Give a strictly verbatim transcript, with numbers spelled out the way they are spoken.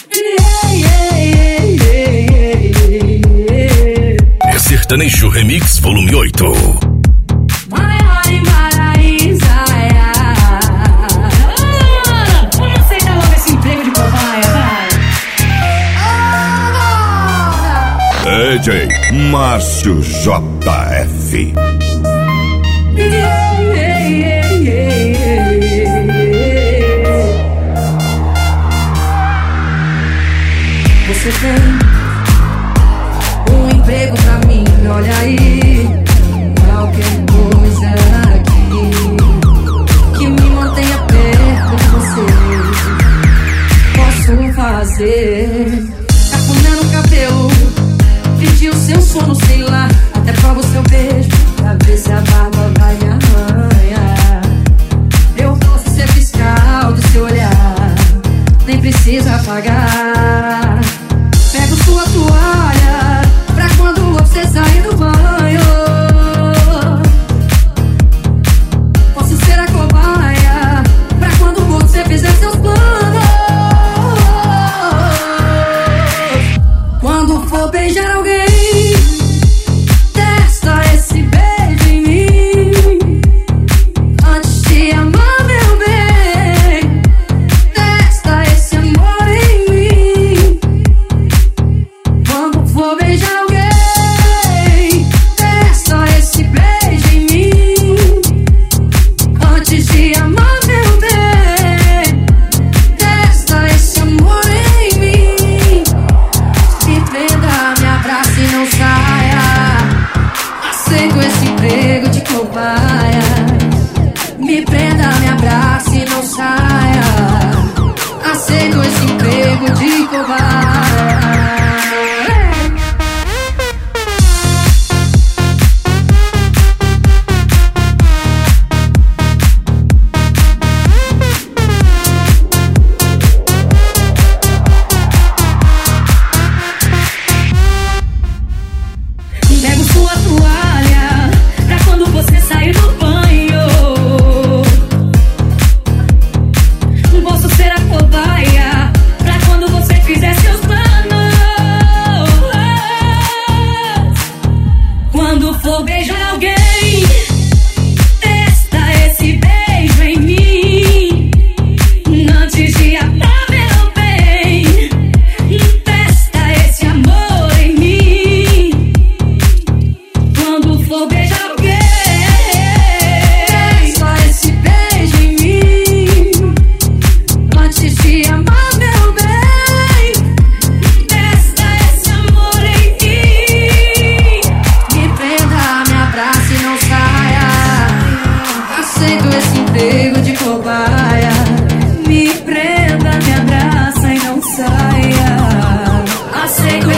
É Sertanejo Remix Volume oito. D J Márcio J F. Você tem um emprego pra mim, olha aí. Qualquer coisa aqui que me mantenha perto de você, posso fazer. Tá comendo cabelo, pedir o seu sono, sei lá. Até provo o seu beijo, pra ver se a barba vai me arranhar. Eu posso ser fiscal do seu olhar, nem precisa pagar. Pego sua toalha pra quando você sair do banho. Posso ser a cobaia pra quando você fizer seus planos. Quando for beijar alguém, testa esse beijo em mim. Antes de amar, meu bem, testa esse amor em mim. Quando for beijar alguém, testa esse beijo em mim. Antes de amar, meu bem, testa esse amor em mim. Me prenda, me abrace e não saia. Aceito esse emprego de cobaia. Me prenda, me abrace e não saia. Aceito esse emprego de cobaia. Pego sua toalha pra quando você sair do banho. Posso ser a cobaia pra quando você fizer seus planos. Quando for beijar alguém, testa esse beijo em mim. Antes de amar, meu bem, testa esse amor em mim. Quando for beijar alguém, testa esse beijo em mim. Antes de amar, meu bem, testa esse amor em mim. Me prenda, me abrace e não saia. Aceito esse emprego de cobaia. Me prenda, me abraça e não saia. Aceito